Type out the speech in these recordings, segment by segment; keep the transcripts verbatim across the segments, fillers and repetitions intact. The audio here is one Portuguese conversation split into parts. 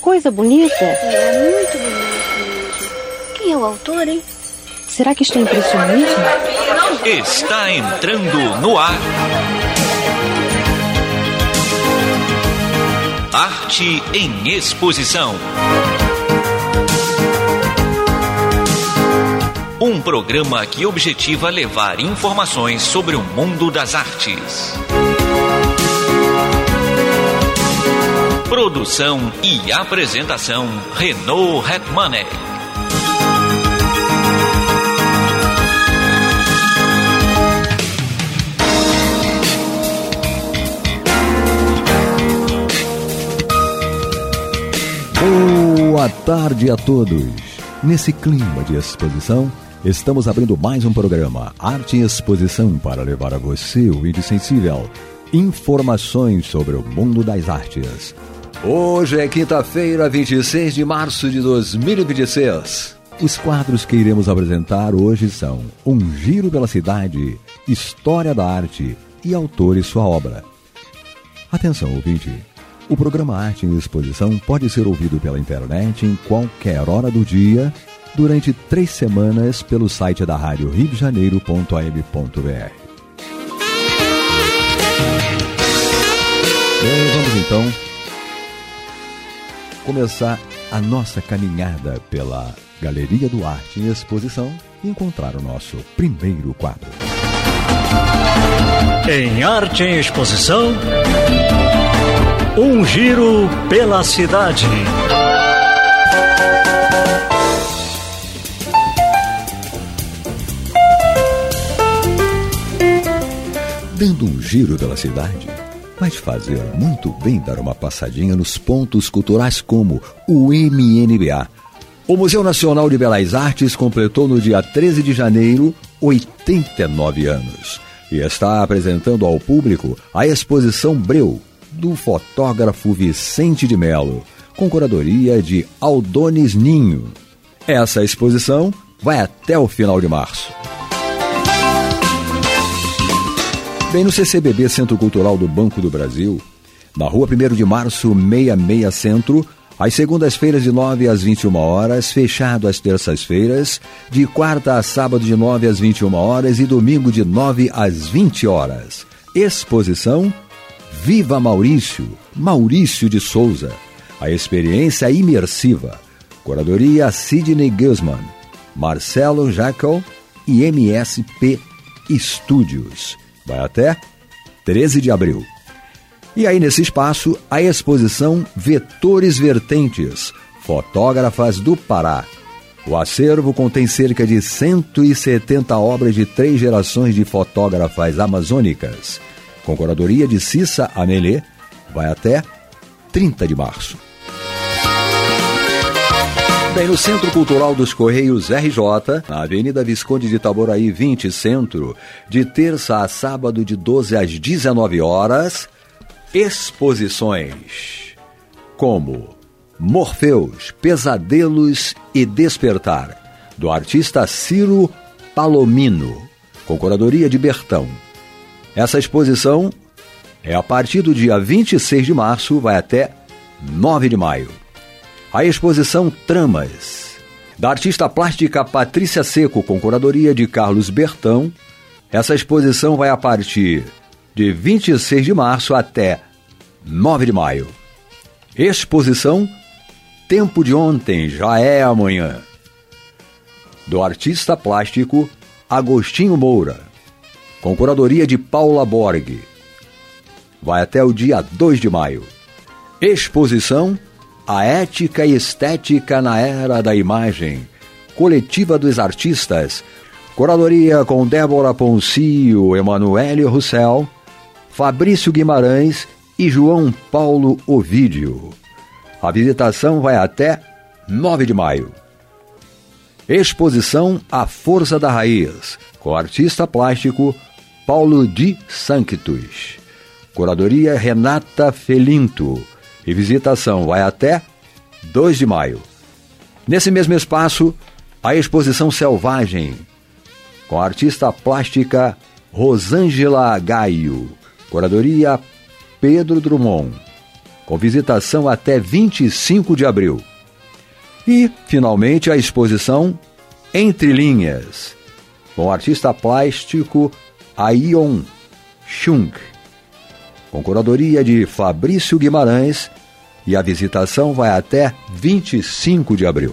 coisa bonita. É muito bonito mesmo. Quem é o autor, hein? Será que isto é impressionismo? Está entrando no ar. Arte em Exposição. Um programa que objetiva levar informações sobre o mundo das artes. Produção e apresentação, Renaud Hetmanek. Boa tarde a todos. Nesse clima de exposição, estamos abrindo mais um programa Arte em Exposição para levar a você, o ouvinte sensível, informações sobre o mundo das artes. Hoje é quinta-feira, vinte e seis de março de dois mil e vinte e seis. Os quadros que iremos apresentar hoje são Um Giro pela Cidade, História da Arte e Autor e sua obra. Atenção, ouvinte! O programa Arte em Exposição pode ser ouvido pela internet em qualquer hora do dia, durante três semanas, pelo site da rádio rio de janeiro ponto a m ponto b r. Bem, vamos então começar a nossa caminhada pela Galeria do Arte em Exposição e encontrar o nosso primeiro quadro. Em Arte em Exposição, um giro pela cidade. Dando um giro pela cidade, vai fazer muito bem dar uma passadinha nos pontos culturais como o M N B A. O Museu Nacional de Belas Artes completou no dia treze de janeiro oitenta e nove anos e está apresentando ao público a exposição Breu, do fotógrafo Vicente de Mello, com curadoria de Aldones Ninho. Essa exposição vai até o final de março. Bem, no C C B B, Centro Cultural do Banco do Brasil, na rua primeiro de março, seiscentos e sessenta e Centro, às segundas-feiras de nove às vinte e uma horas, fechado às terças-feiras, de quarta a sábado de nove às vinte e uma horas e domingo de nove às vinte horas. Exposição Viva Maurício, Maurício de Souza. A experiência imersiva. Curadoria Sidney Guzman, Marcelo Jacal e M S P Studios. Vai até treze de abril. E aí, nesse espaço, a exposição Vetores Vertentes, Fotógrafas do Pará. O acervo contém cerca de cento e setenta obras de três gerações de fotógrafas amazônicas. Com curadoria de Cissa Amelê, vai até trinta de março. Bem, no Centro Cultural dos Correios R J, na Avenida Visconde de Itaboraí vinte, Centro, de terça a sábado de doze às dezenove horas, exposições como Morfeus, Pesadelos e Despertar, do artista Ciro Palomino, com curadoria de Bertão. Essa exposição é a partir do dia vinte e seis de março, vai até nove de maio. A exposição Tramas, da artista plástica Patrícia Seco, com curadoria de Carlos Bertão. Essa exposição vai a partir de vinte e seis de março até nove de maio. Exposição Tempo de Ontem Já É Amanhã, do artista plástico Agostinho Moura, com curadoria de Paula Borg. Vai até o dia dois de maio. Exposição A Ética e Estética na Era da Imagem, coletiva dos artistas. Curadoria com Débora Poncio, Emanuele Roussel, Fabrício Guimarães e João Paulo Ovídio. A visitação vai até nove de maio. Exposição A Força da Raiz, com o artista plástico Paulo de Sanctus. Curadoria Renata Felinto. E visitação vai até dois de maio. Nesse mesmo espaço, a exposição Selvagem, com a artista plástica Rosângela Gaio. Curadoria Pedro Drummond. com visitação até vinte e cinco de abril. E, finalmente, a exposição Entre Linhas, com o artista plástico Aion Chung, com curadoria de Fabrício Guimarães, e a visitação vai até vinte e cinco de abril.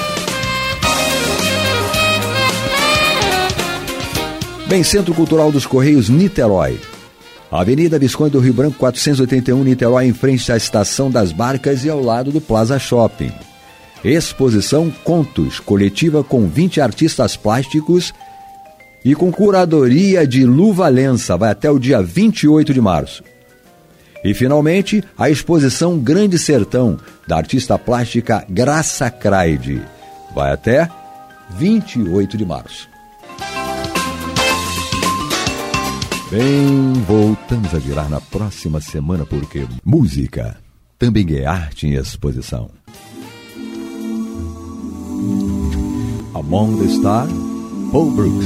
Bem, Centro Cultural dos Correios, Niterói. Avenida Visconde do Rio Branco, quatrocentos e oitenta e um, Niterói, em frente à Estação das Barcas e ao lado do Plaza Shopping. Exposição Contos, coletiva com vinte artistas plásticos e com curadoria de Lu Valença, vai até o dia vinte e oito de março. E, finalmente, a exposição Grande Sertão, da artista plástica Graça Craide, vai até vinte e oito de março. Bem, voltamos a girar na próxima semana, porque música também é arte em exposição. Among the Stars, Paul Brooks.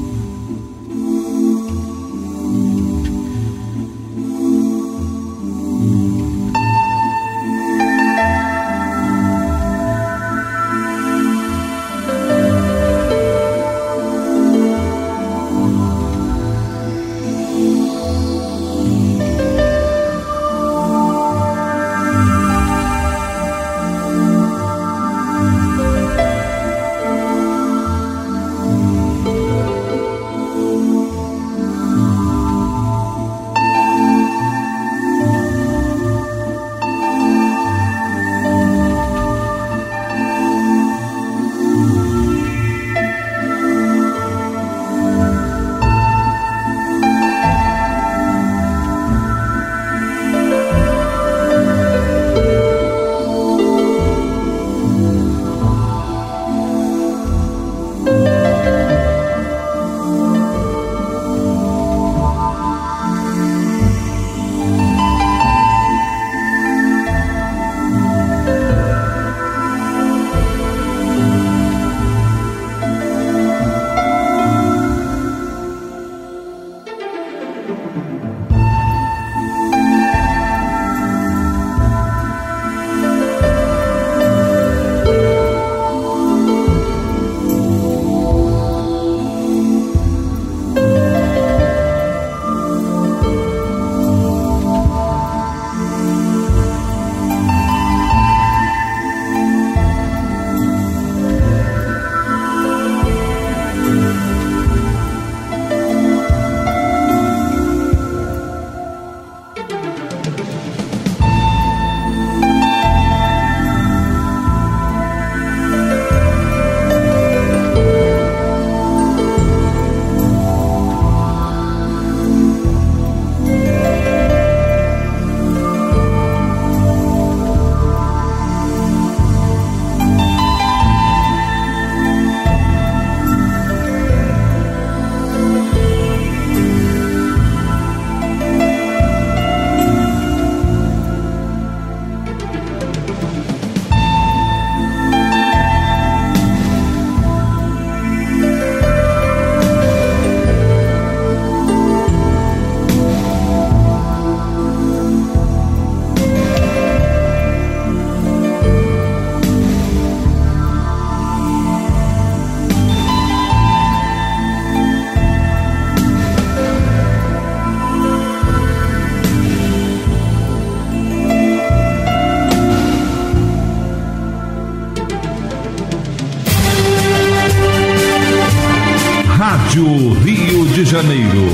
Rádio Rio de Janeiro,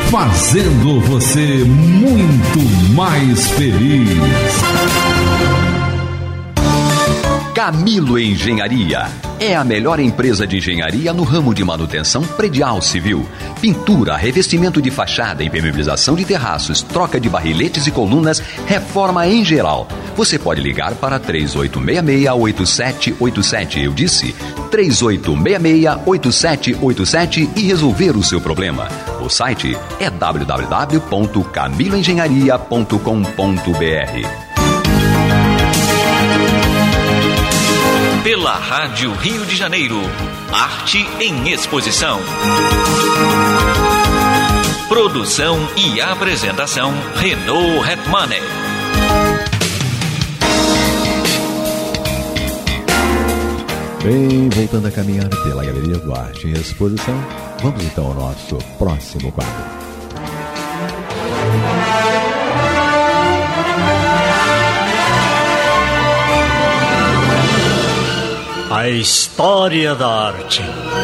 fazendo você muito mais feliz. Camilo Engenharia é a melhor empresa de engenharia no ramo de manutenção predial civil, pintura, revestimento de fachada, impermeabilização de terraços, troca de barriletes e colunas, reforma em geral. Você pode ligar para três oito seis seis, oito sete oito sete, eu disse três oito seis seis, oito sete oito sete e resolver o seu problema. O site é w w w ponto camilo engenharia ponto com ponto b r. Pela Rádio Rio de Janeiro, Arte em Exposição. Produção e apresentação, Renaud Hetmaner. Bem, voltando a caminhar pela Galeria do Arte em Exposição, vamos então ao nosso próximo quadro. A história da arte.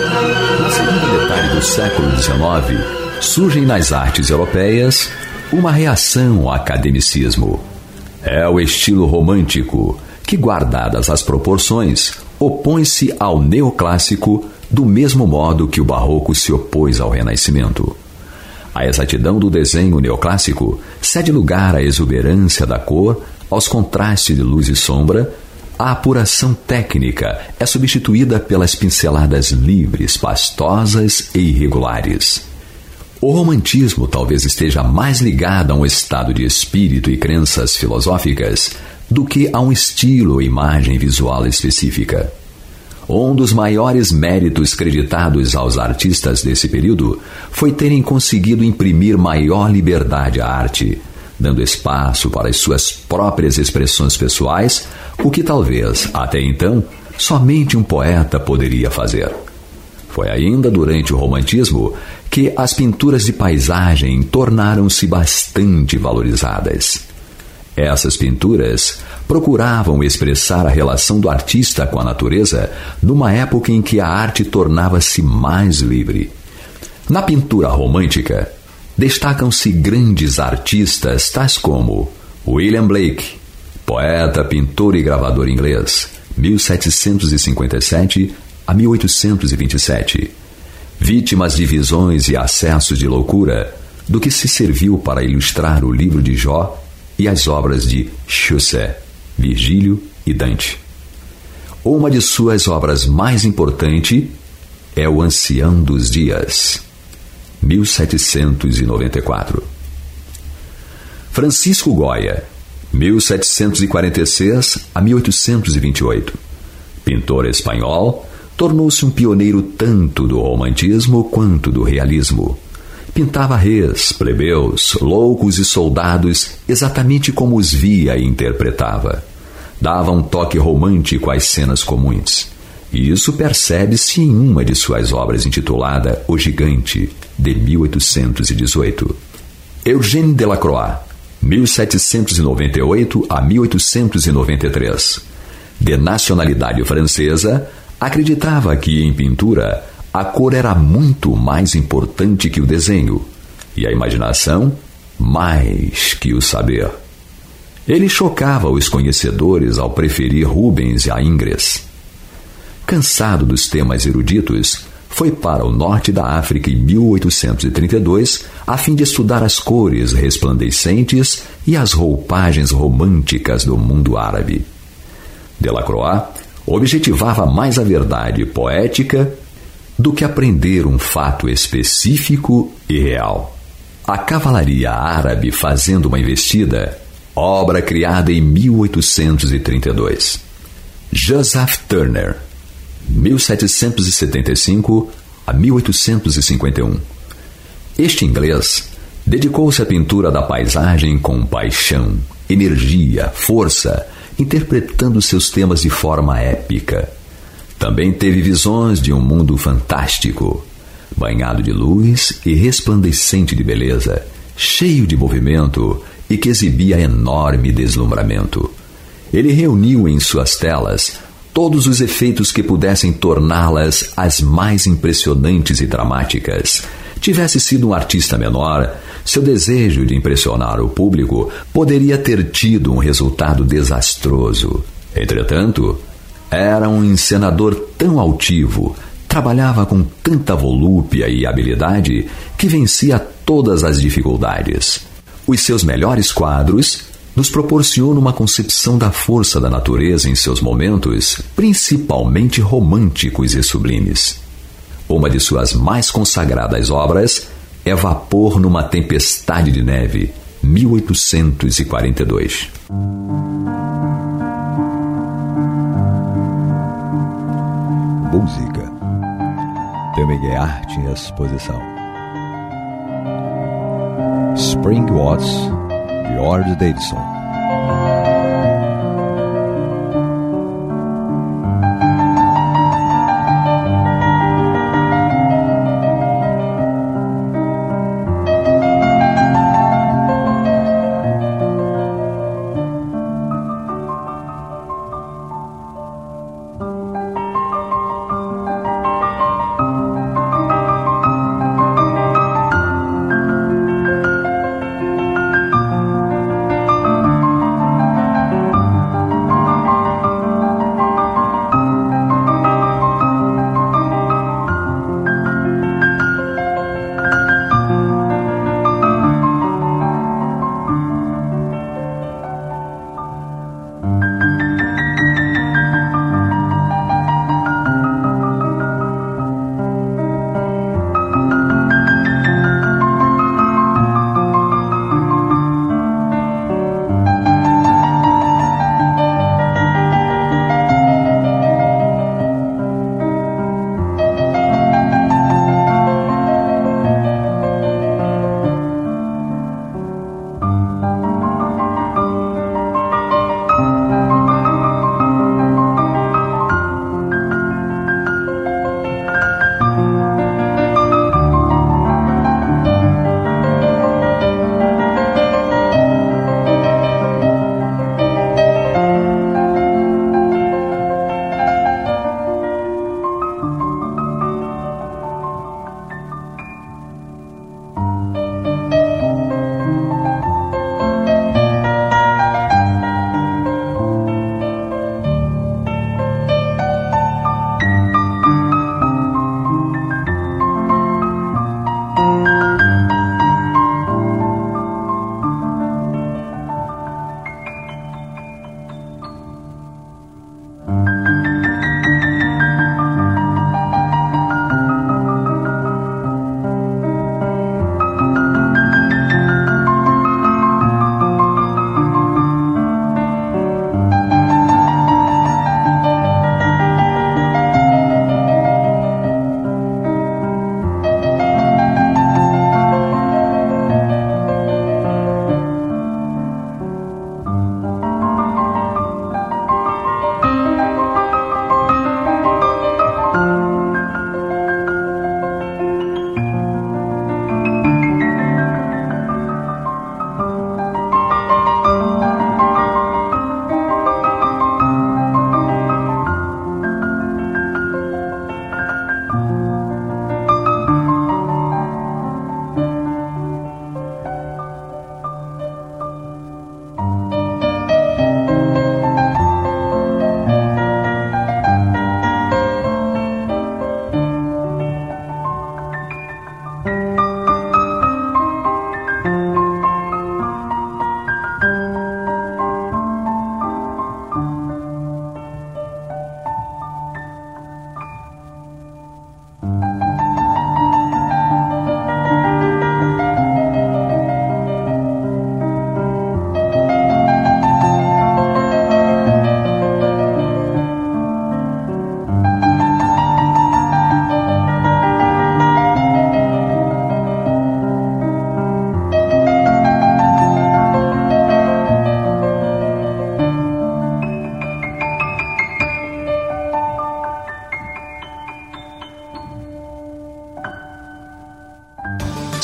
Na segunda metade do século dezenove, surgem nas artes europeias uma reação ao academicismo. É o estilo romântico que, guardadas as proporções, opõe-se ao neoclássico do mesmo modo que o barroco se opôs ao renascimento. A exatidão do desenho neoclássico cede lugar à exuberância da cor, aos contrastes de luz e sombra. A apuração técnica é substituída pelas pinceladas livres, pastosas e irregulares. O romantismo talvez esteja mais ligado a um estado de espírito e crenças filosóficas do que a um estilo ou imagem visual específica. Um dos maiores méritos creditados aos artistas desse período foi terem conseguido imprimir maior liberdade à arte, dando espaço para as suas próprias expressões pessoais, o que talvez, até então, somente um poeta poderia fazer. Foi ainda durante o romantismo que as pinturas de paisagem tornaram-se bastante valorizadas. Essas pinturas procuravam expressar a relação do artista com a natureza numa época em que a arte tornava-se mais livre. Na pintura romântica, destacam-se grandes artistas tais como William Blake, poeta, pintor e gravador inglês, mil setecentos e cinquenta e sete a mil oitocentos e vinte e sete, vítimas de visões e acessos de loucura, do que se serviu para ilustrar o livro de Jó e as obras de Chaucer, Virgílio e Dante. Uma de suas obras mais importantes é O Ancião dos Dias, mil setecentos e noventa e quatro. Francisco Goya, mil setecentos e quarenta e seis a mil oitocentos e vinte e oito. Pintor espanhol, tornou-se um pioneiro tanto do romantismo quanto do realismo. Pintava reis, plebeus, loucos e soldados exatamente como os via e interpretava. Dava um toque romântico às cenas comuns. E isso percebe-se em uma de suas obras intitulada O Gigante, de mil oitocentos e dezoito. Eugène Delacroix, mil setecentos e noventa e oito a mil oitocentos e noventa e três. De nacionalidade francesa, acreditava que em pintura a cor era muito mais importante que o desenho, e a imaginação mais que o saber. Ele chocava os conhecedores ao preferir Rubens a Ingres. Cansado dos temas eruditos, foi para o norte da África em mil oitocentos e trinta e dois a fim de estudar as cores resplandecentes e as roupagens românticas do mundo árabe. Delacroix objetivava mais a verdade poética do que aprender um fato específico e real. A Cavalaria Árabe Fazendo uma Investida, obra criada em mil oitocentos e trinta e dois. Joseph Turner, mil setecentos e setenta e cinco a mil oitocentos e cinquenta e um. Este inglês dedicou-se à pintura da paisagem com paixão, energia, força, interpretando seus temas de forma épica. Também teve visões de um mundo fantástico, banhado de luz e resplandecente de beleza, cheio de movimento e que exibia enorme deslumbramento. Ele reuniu em suas telas todos os efeitos que pudessem torná-las as mais impressionantes e dramáticas. Tivesse sido um artista menor, seu desejo de impressionar o público poderia ter tido um resultado desastroso. Entretanto, era um encenador tão altivo, trabalhava com tanta volúpia e habilidade que vencia todas as dificuldades. Os seus melhores quadros nos proporcionam uma concepção da força da natureza em seus momentos, principalmente românticos e sublimes. Uma de suas mais consagradas obras é Vapor numa Tempestade de Neve, mil oitocentos e quarenta e dois. Música também é arte em exposição. Spring Watts, George Davidson.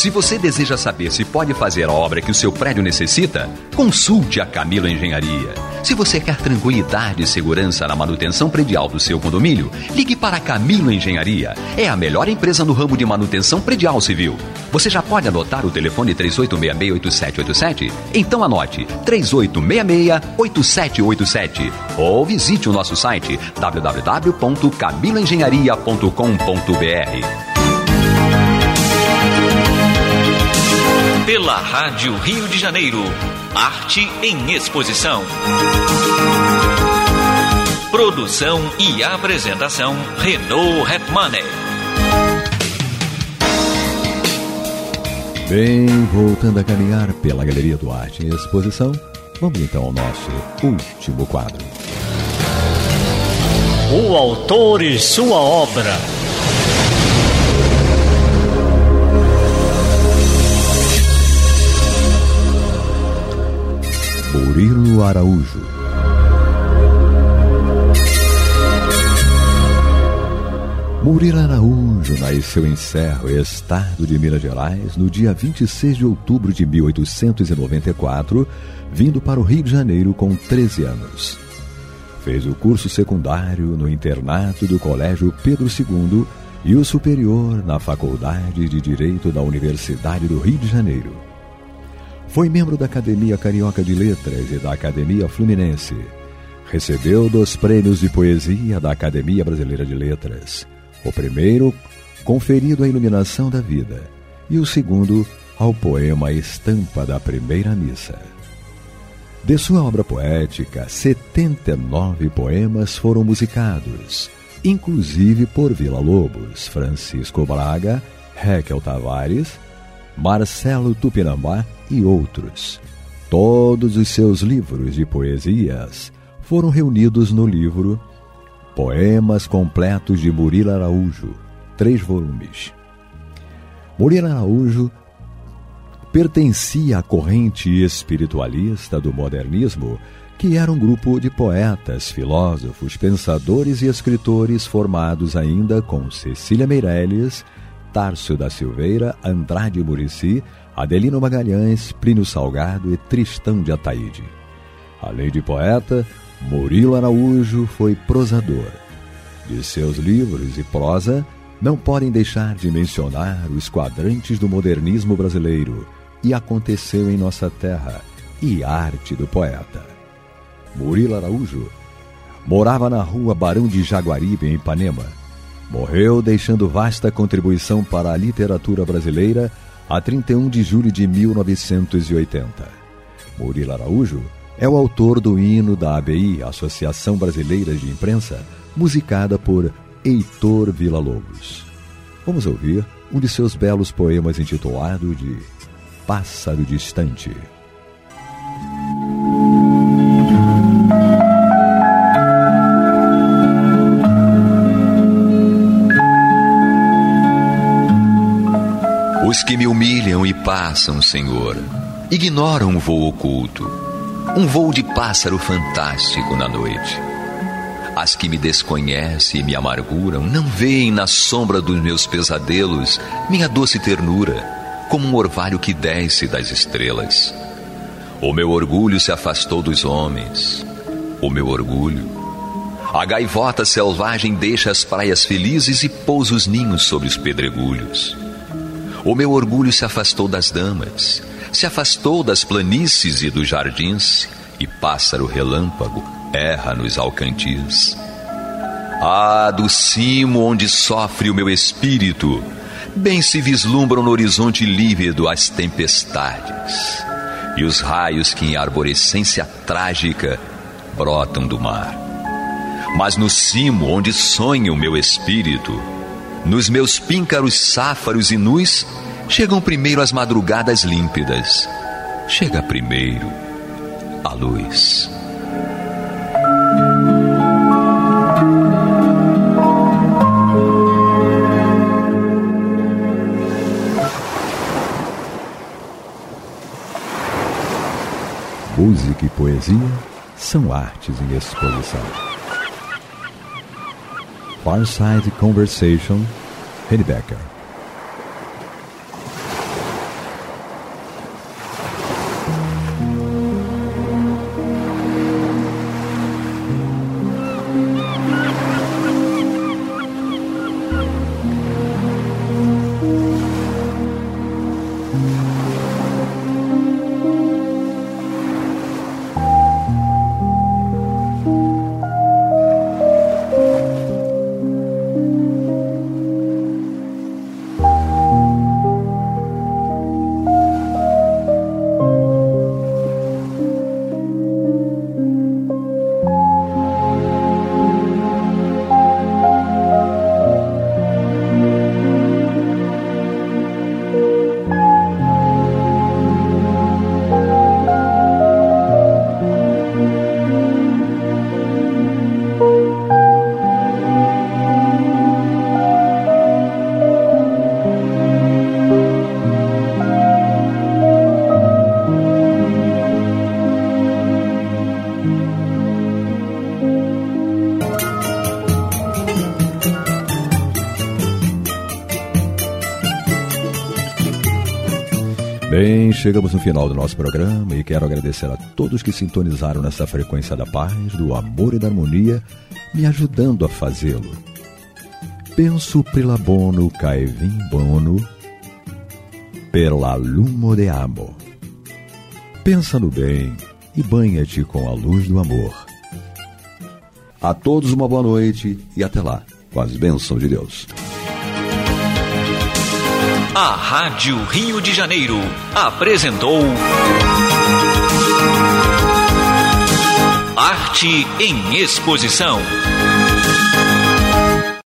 Se você deseja saber se pode fazer a obra que o seu prédio necessita, consulte a Camilo Engenharia. Se você quer tranquilidade e segurança na manutenção predial do seu condomínio, ligue para a Camilo Engenharia. É a melhor empresa no ramo de manutenção predial civil. Você já pode anotar o telefone três oito seis seis, oito sete oito sete? Então anote três oito seis seis, oito sete oito sete ou visite o nosso site w w w ponto camilo engenharia ponto com ponto b r. Pela Rádio Rio de Janeiro, Arte em Exposição. Produção e apresentação, Renaud Hetmaner. Bem, voltando a caminhar pela Galeria do Arte em Exposição, vamos então ao nosso último quadro. O autor e sua obra. Murilo Araújo. Murilo Araújo nasceu em Cerro, estado de Minas Gerais, no dia vinte e seis de outubro de mil oitocentos e noventa e quatro, vindo para o Rio de Janeiro com treze anos. Fez o curso secundário no internato do Colégio Pedro segundo e o superior na Faculdade de Direito da Universidade do Rio de Janeiro. Foi membro da Academia Carioca de Letras e da Academia Fluminense. Recebeu dos prêmios de poesia da Academia Brasileira de Letras. O primeiro, conferido à Iluminação da Vida, e o segundo, ao poema Estampa da Primeira Missa. De sua obra poética, setenta e nove poemas foram musicados, inclusive por Villa-Lobos, Francisco Braga, Raquel Tavares, Marcelo Tupinambá e outros. Todos os seus livros de poesias foram reunidos no livro Poemas Completos de Murilo Araújo, três volumes. Murilo Araújo pertencia à corrente espiritualista do modernismo, que era um grupo de poetas, filósofos, pensadores e escritores formados ainda com Cecília Meirelles, Tárcio da Silveira, Andrade Murici, Adelino Magalhães, Plínio Salgado e Tristão de Ataíde. Além de poeta, Murilo Araújo foi prosador. De seus livros e prosa, não podem deixar de mencionar os quadrantes do modernismo brasileiro, E Aconteceu em Nossa Terra e Arte do Poeta. Murilo Araújo morava na rua Barão de Jaguaribe, em Ipanema. Morreu deixando vasta contribuição para a literatura brasileira a trinta e um de julho de mil novecentos e oitenta. Murilo Araújo é o autor do hino da A B I, Associação Brasileira de Imprensa, musicada por Heitor Villa-Lobos. Vamos ouvir um de seus belos poemas intitulado de Pássaro Distante. Os que me humilham e passam, Senhor, ignoram um voo oculto, um voo de pássaro fantástico na noite. As que me desconhecem e me amarguram não veem na sombra dos meus pesadelos minha doce ternura, como um orvalho que desce das estrelas. O meu orgulho se afastou dos homens, o meu orgulho. A gaivota selvagem deixa as praias felizes e pousa os ninhos sobre os pedregulhos. O meu orgulho se afastou das damas, se afastou das planícies e dos jardins, e pássaro relâmpago erra nos alcantis. Ah, do cimo onde sofre o meu espírito, bem se vislumbram no horizonte lívido as tempestades, e os raios que em arborescência trágica brotam do mar. Mas no cimo onde sonha o meu espírito, nos meus píncaros sáfaros e nus, chegam primeiro as madrugadas límpidas, chega primeiro a luz. Música e poesia são artes em exposição. Farside Conversation, Henny Becker. Bem, chegamos no final do nosso programa e quero agradecer a todos que sintonizaram nessa frequência da paz, do amor e da harmonia, me ajudando a fazê-lo. Penso pela bono cae vim bono, per la lumo de amo. Pensa no bem e banha-te com a luz do amor. A todos uma boa noite e até lá, com as bênçãos de Deus. A Rádio Rio de Janeiro apresentou Arte em Exposição.